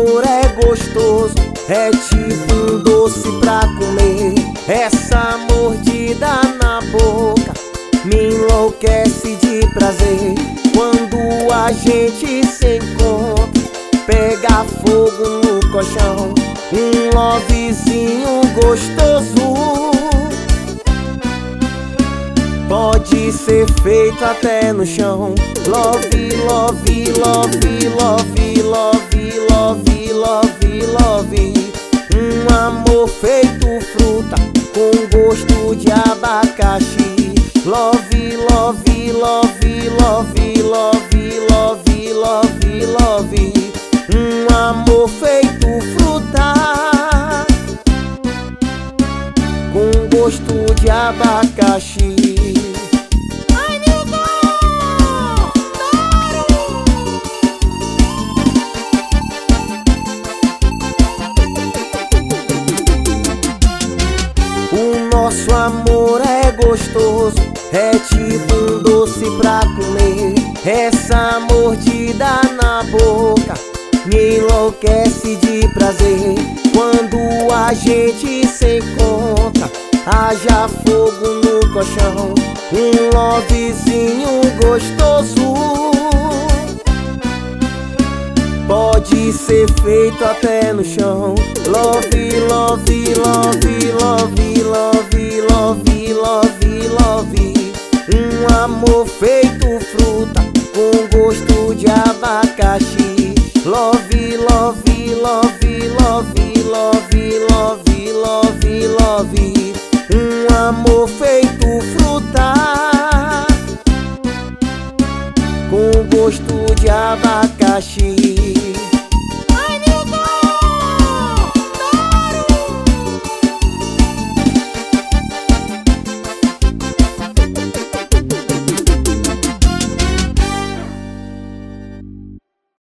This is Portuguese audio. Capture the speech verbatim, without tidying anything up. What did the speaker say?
amor é gostoso, é tipo um doce pra comer. Essa mordida na boca me enlouquece de prazer. Quando a gente se encontra, pega fogo no colchão, um lovezinho gostoso. Pode ser feito até no chão. Love, love, love, love, love, love, love, love. Um amor feito fruta com gosto de abacaxi. Love, love, love, love, love, love, love, love. Um amor feito fruta com gosto de abacaxi. O nosso amor é gostoso, é tipo um doce pra comer. Essa mordida na boca me enlouquece de prazer. Quando a gente se encontra, haja fogo no colchão, um lovezinho gostoso. Pode ser feito até no chão. Love, love, love, love, love, love, love, love. Um amor feito fruta com gosto de abacaxi.